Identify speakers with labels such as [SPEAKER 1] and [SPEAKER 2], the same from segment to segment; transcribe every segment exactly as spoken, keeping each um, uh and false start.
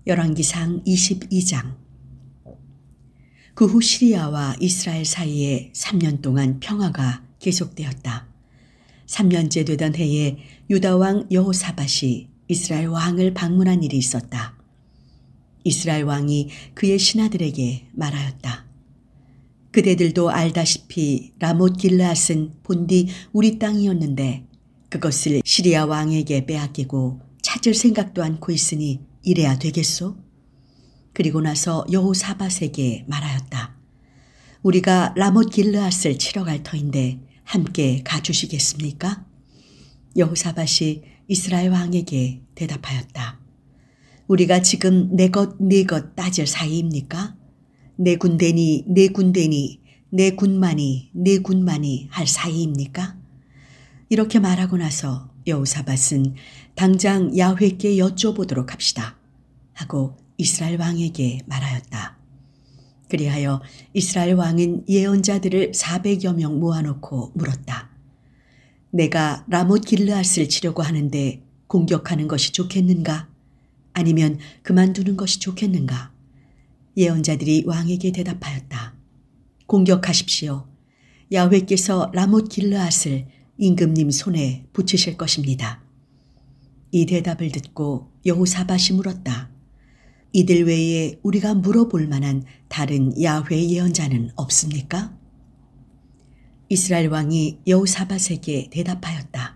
[SPEAKER 1] 열왕기상 이십이 장. 그 후 시리아와 이스라엘 사이에 삼 년 동안 평화가 계속되었다. 삼 년째 되던 해에 유다 왕 여호사밧이 이스라엘 왕을 방문한 일이 있었다. 이스라엘 왕이 그의 신하들에게 말하였다. 그대들도 알다시피 라못 길르앗은 본디 우리 땅이었는데 그것을 시리아 왕에게 빼앗기고 찾을 생각도 않고 있으니 이래야 되겠소? 그리고 나서 여호사밧에게 말하였다. 우리가 라못 길르앗을 치러 갈 터인데 함께 가주시겠습니까? 여호사밧이 이스라엘 왕에게 대답하였다. 우리가 지금 내 것 네 것 따질 사이입니까? 내 군대니 내 군대니 내 군만이 내 군만이 할 사이입니까? 이렇게 말하고 나서 여호사밧은 당장 야훼께 여쭤보도록 합시다 하고 이스라엘 왕에게 말하였다. 그리하여 이스라엘 왕은 예언자들을 사백여 명 모아놓고 물었다. 내가 라못 길르앗을 치려고 하는데 공격하는 것이 좋겠는가? 아니면 그만두는 것이 좋겠는가? 예언자들이 왕에게 대답하였다. 공격하십시오. 야훼께서 라못 길르앗을 임금님 손에 붙이실 것입니다. 이 대답을 듣고 여호사밧이 물었다. 이들 외에 우리가 물어볼 만한 다른 야훼 예언자는 없습니까? 이스라엘 왕이 여호사밧에게 대답하였다.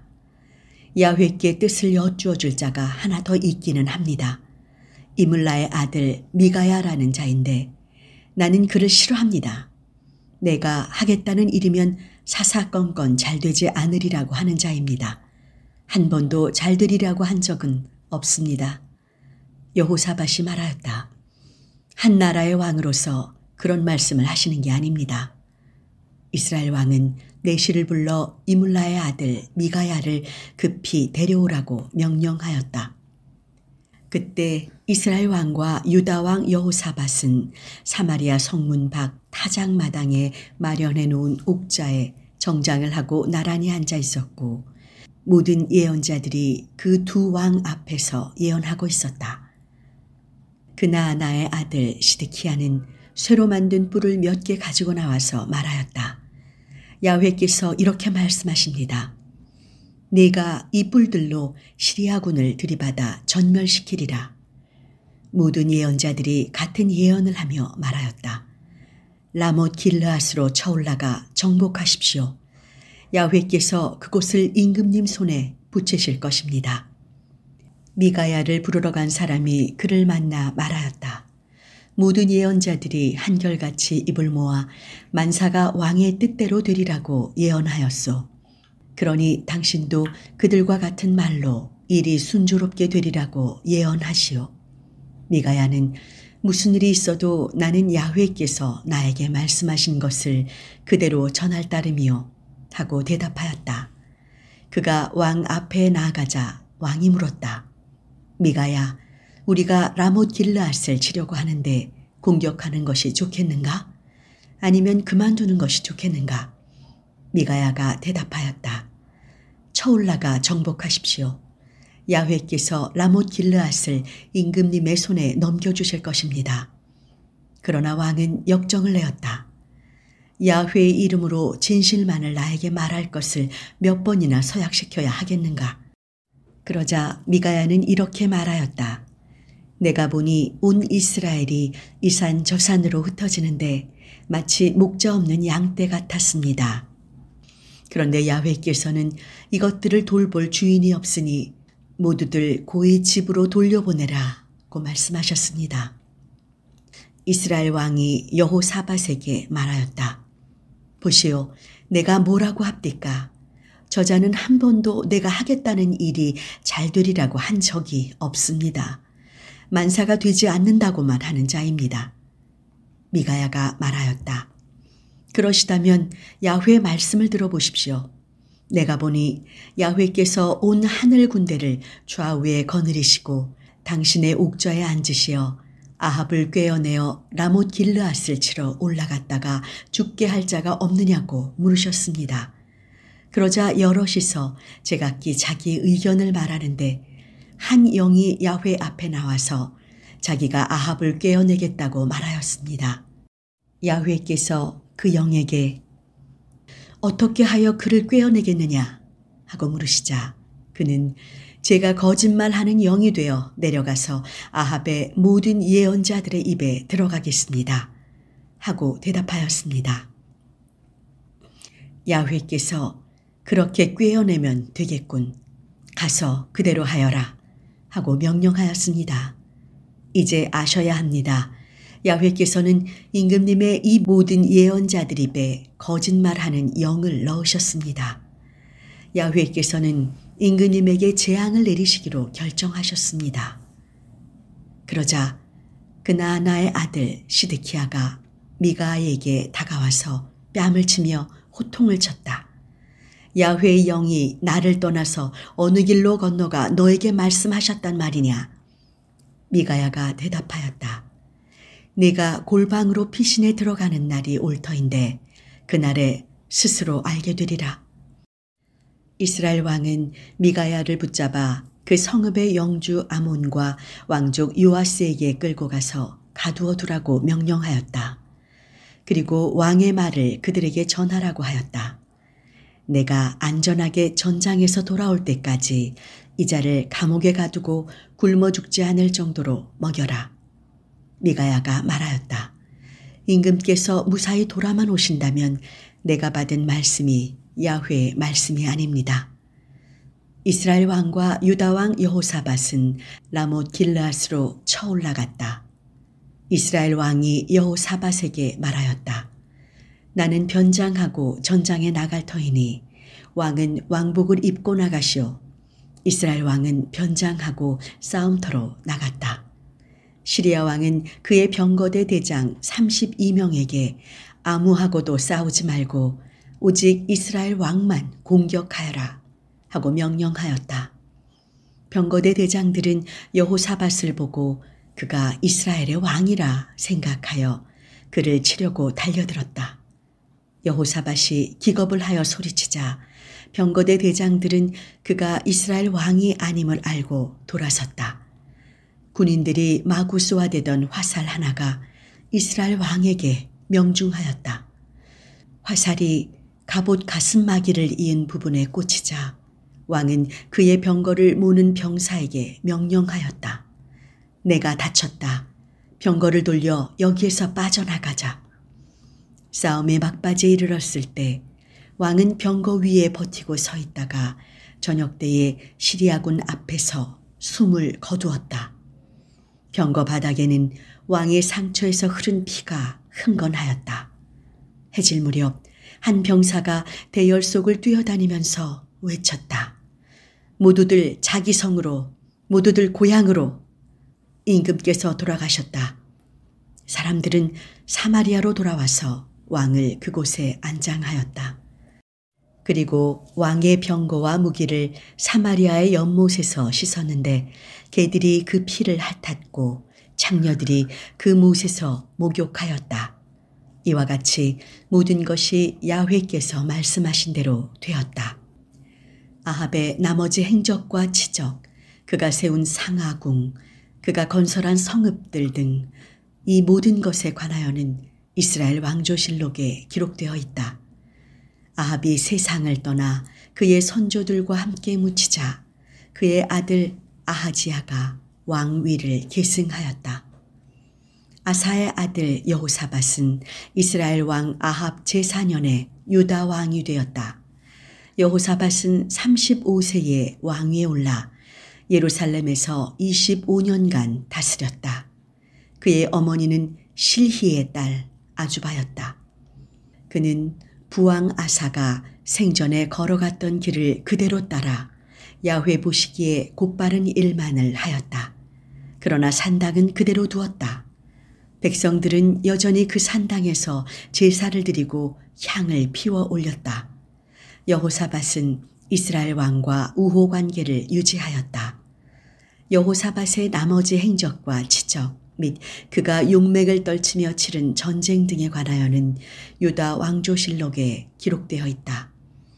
[SPEAKER 1] 야훼께 뜻을 여쭈어 줄 자가 하나 더 있기는 합니다. 이물라의 아들 미가야라는 자인데 나는 그를 싫어합니다. 내가 하겠다는 일이면 사사건건 잘 되지 않으리라고 하는 자입니다. 한 번도 잘 되리라고 한 적은 없습니다. 여호사밧이 말하였다. 한 나라의 왕으로서 그런 말씀을 하시는 게 아닙니다. 이스라엘 왕은 내시를 불러 이물라의 아들 미가야를 급히 데려오라고 명령하였다. 그때 이스라엘 왕과 유다 왕 여호사밧은 사마리아 성문 밖 타작마당에 마련해 놓은 옥자에 정장을 하고 나란히 앉아 있었고 모든 예언자들이 그 두 왕 앞에서 예언하고 있었다. 그나아나의 아들 시드키야는 쇠로 만든 뿔을 몇 개 가지고 나와서 말하였다. 야훼께서 이렇게 말씀하십니다. 네가 이 뿔들로 시리아군을 들이받아 전멸시키리라. 모든 예언자들이 같은 예언을 하며 말하였다. 라못 길르앗으로 쳐올라가 정복하십시오. 야훼께서 그곳을 임금님 손에 붙이실 것입니다. 미가야를 부르러 간 사람이 그를 만나 말하였다. 모든 예언자들이 한결같이 입을 모아 만사가 왕의 뜻대로 되리라고 예언하였소. 그러니 당신도 그들과 같은 말로 일이 순조롭게 되리라고 예언하시오. 미가야는 무슨 일이 있어도 나는 야훼께서 나에게 말씀하신 것을 그대로 전할 따름이요 하고 대답하였다. 그가 왕 앞에 나아가자 왕이 물었다. 미가야, 우리가 라못 길르앗을 치려고 하는데 공격하는 것이 좋겠는가? 아니면 그만두는 것이 좋겠는가? 미가야가 대답하였다. 쳐올라가 정복하십시오. 야훼께서 라못 길르앗을 임금님의 손에 넘겨주실 것입니다. 그러나 왕은 역정을 내었다. 야훼의 이름으로 진실만을 나에게 말할 것을 몇 번이나 서약시켜야 하겠는가? 그러자 미가야는 이렇게 말하였다. 내가 보니 온 이스라엘이 이 산 저 산으로 흩어지는데 마치 목자 없는 양떼 같았습니다. 그런데 야훼께서는 이것들을 돌볼 주인이 없으니 모두들 고의 집으로 돌려보내라고 말씀하셨습니다. 이스라엘 왕이 여호사밧에게 말하였다. 보시오, 내가 뭐라고 합니까? 저자는 한 번도 내가 하겠다는 일이 잘 되리라고 한 적이 없습니다. 만사가 되지 않는다고만 하는 자입니다. 미가야가 말하였다. 그러시다면 야훼의 말씀을 들어보십시오. 내가 보니 야훼께서 온 하늘 군대를 좌우에 거느리시고 당신의 옥좌에 앉으시어 아합을 꿰어내어 라못 길르앗을 치러 올라갔다가 죽게 할 자가 없느냐고 물으셨습니다. 그러자 여럿이서 제각기 자기 의견을 말하는데 한 영이 야훼 앞에 나와서 자기가 아합을 꿰어내겠다고 말하였습니다. 야훼께서 그 영에게 어떻게 하여 그를 꿰어내겠느냐 하고 물으시자 그는 제가 거짓말하는 영이 되어 내려가서 아합의 모든 예언자들의 입에 들어가겠습니다 하고 대답하였습니다. 야훼께서 그렇게 꿰어내면 되겠군. 가서 그대로 하여라 하고 명령하였습니다. 이제 아셔야 합니다. 야훼께서는 임금님의 이 모든 예언자들 입에 거짓말하는 영을 넣으셨습니다. 야훼께서는 임금님에게 재앙을 내리시기로 결정하셨습니다. 그러자 그나아나의 아들 시드키야가 미가에게 다가와서 뺨을 치며 호통을 쳤다. 야훼의 영이 나를 떠나서 어느 길로 건너가 너에게 말씀하셨단 말이냐? 미가야가 대답하였다. 네가 골방으로 피신에 들어가는 날이 올 터인데 그날에 스스로 알게 되리라. 이스라엘 왕은 미가야를 붙잡아 그 성읍의 영주 아몬과 왕족 요아스에게 끌고 가서 가두어 두라고 명령하였다. 그리고 왕의 말을 그들에게 전하라고 하였다. 내가 안전하게 전장에서 돌아올 때까지 이 자를 감옥에 가두고 굶어 죽지 않을 정도로 먹여라. 미가야가 말하였다. 임금께서 무사히 돌아만 오신다면 내가 받은 말씀이 야훼의 말씀이 아닙니다. 이스라엘 왕과 유다 왕 여호사밧은 라못 길르앗으로 쳐올라갔다. 이스라엘 왕이 여호사밧에게 말하였다. 나는 변장하고 전장에 나갈 터이니 왕은 왕복을 입고 나가시오. 이스라엘 왕은 변장하고 싸움터로 나갔다. 시리아 왕은 그의 병거대 대장 삼십이 명에게 아무하고도 싸우지 말고 오직 이스라엘 왕만 공격하여라 하고 명령하였다. 병거대 대장들은 여호사밧을 보고 그가 이스라엘의 왕이라 생각하여 그를 치려고 달려들었다. 여호사밧이 기겁을 하여 소리치자 병거대 대장들은 그가 이스라엘 왕이 아님을 알고 돌아섰다. 군인들이 마구 쏘아대던 화살 하나가 이스라엘 왕에게 명중하였다. 화살이 갑옷 가슴마기를 이은 부분에 꽂히자 왕은 그의 병거를 모는 병사에게 명령하였다. 내가 다쳤다. 병거를 돌려 여기에서 빠져나가자. 싸움의 막바지에 이르렀을 때 왕은 병거 위에 버티고 서 있다가 저녁 때에 시리아군 앞에서 숨을 거두었다. 병거 바닥에는 왕의 상처에서 흐른 피가 흥건하였다. 해질 무렵 한 병사가 대열 속을 뛰어다니면서 외쳤다. 모두들 자기 성으로, 모두들 고향으로. 임금께서 돌아가셨다. 사람들은 사마리아로 돌아와서 왕을 그곳에 안장하였다. 그리고 왕의 병거와 무기를 사마리아의 연못에서 씻었는데 개들이 그 피를 핥았고 창녀들이 그 못에서 목욕하였다. 이와 같이 모든 것이 야훼께서 말씀하신 대로 되었다. 아합의 나머지 행적과 치적, 그가 세운 상하궁, 그가 건설한 성읍들 등 이 모든 것에 관하여는 이스라엘 왕조실록에 기록되어 있다. 아합이 세상을 떠나 그의 선조들과 함께 묻히자 그의 아들 아하지야가 왕위를 계승하였다. 아사의 아들 여호사밧은 이스라엘 왕 아합 제사 년에 유다 왕이 되었다. 여호사밧은 삼십오 세에 왕위에 올라 예루살렘에서 이십오 년간 다스렸다. 그의 어머니는 실히의 딸 아주바였다. 그는 부왕 아사가 생전에 걸어갔던 길을 그대로 따라 야훼 보시기에 곧바른 일만을 하였다. 그러나 산당은 그대로 두었다. 백성들은 여전히 그 산당에서 제사를 드리고 향을 피워 올렸다. 여호사밧은 이스라엘 왕과 우호 관계를 유지하였다. 여호사밧의 나머지 행적과 치적 및 그가 용맥을 떨치며 치른 전쟁 등에 관하여는 유다 왕조실록에 기록되어 있다.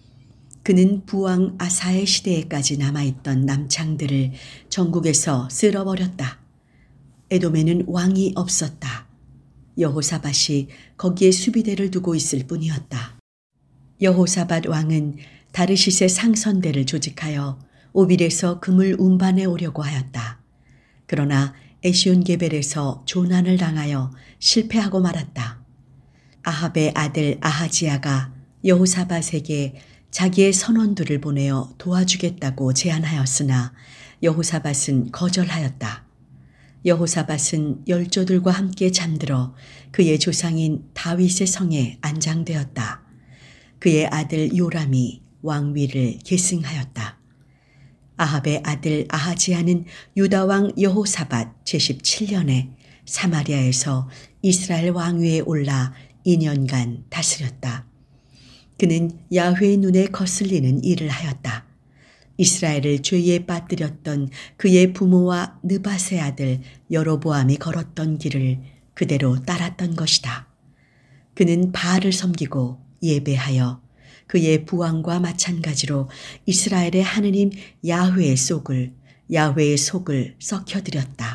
[SPEAKER 1] 그는 부왕 아사의 시대에까지 남아있던 남창들을 전국에서 쓸어버렸다. 에돔에는 왕이 없었다. 여호사밧이 거기에 수비대를 두고 있을 뿐이었다. 여호사밧 왕은 다르싯의 상선대를 조직하여 오빌에서 금을 운반해 오려고 하였다. 그러나 에시온게벨에서 조난을 당하여 실패하고 말았다. 아합의 아들 아하지야가 여호사밧에게 자기의 선원들을 보내어 도와주겠다고 제안하였으나 여호사밧은 거절하였다. 여호사밧은 열조들과 함께 잠들어 그의 조상인 다윗의 성에 안장되었다. 그의 아들 요람이 왕위를 계승하였다. 아합의 아들 아하지야는 유다왕 여호사밧 제십칠 년에 사마리아에서 이스라엘 왕위에 올라 이 년간 다스렸다. 그는 야훼의 눈에 거슬리는 일을 하였다. 이스라엘을 죄에 빠뜨렸던 그의 부모와 느밧의 아들 여로보암이 걸었던 길을 그대로 따랐던 것이다. 그는 바알을 섬기고 예배하여 그의 부왕과 마찬가지로 이스라엘의 하느님 야훼의 속을 야훼의 속을 썩혀드렸다.